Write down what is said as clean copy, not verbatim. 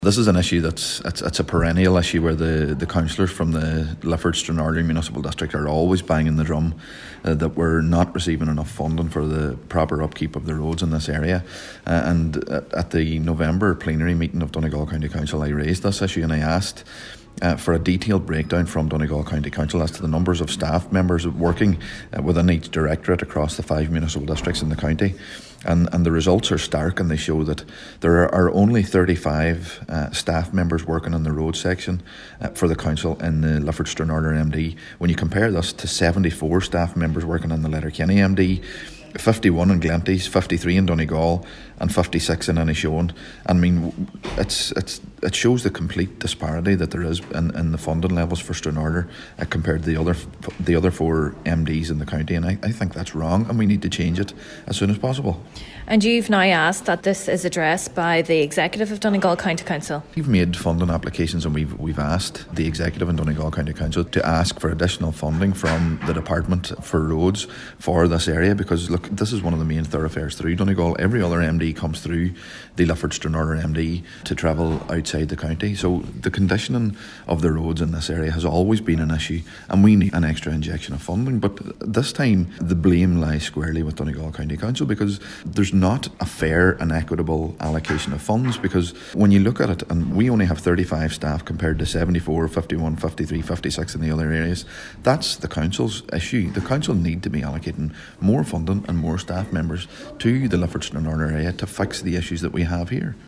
This is an issue it's a perennial issue where the councillors from the Lifford Stranraer Municipal District are always banging the drum that we're not receiving enough funding for the proper upkeep of the roads in this area. And at the November plenary meeting of Donegal County Council, I raised this issue and I asked for a detailed breakdown from Donegal County Council as to the numbers of staff members working within each directorate across the 5 municipal districts in the county. And the results are stark, and they show that there are only 35 staff members working on the road section for the council in the Lifford Stranraer MD. When you compare this to 74 staff members working on the Letterkenny MD, 51 in Glenties, 53 in Donegal, and 56 in Inishowen. I mean, it shows the complete disparity that there is in the funding levels for Stranraer compared to the other 4 MDs in the county, and I think that's wrong, and we need to change it as soon as possible. And you've now asked that this is addressed by the executive of Donegal County Council. We've made funding applications, and we've asked the executive in Donegal County Council to ask for additional funding from the Department for Roads for this area, because look, this is one of the main thoroughfares through Donegal. Every other MD comes through the Lifford Stranraer MD to travel outside the county. So the conditioning of the roads in this area has always been an issue, and we need an extra injection of funding. But this time the blame lies squarely with Donegal County Council, because there's not a fair and equitable allocation of funds. Because when you look at it, and we only have 35 staff compared to 74, 51, 53, 56 in the other areas, that's the council's issue. The council need to be allocating more funding and more staff members to the Lifford Stranraer area to fix the issues that we have here.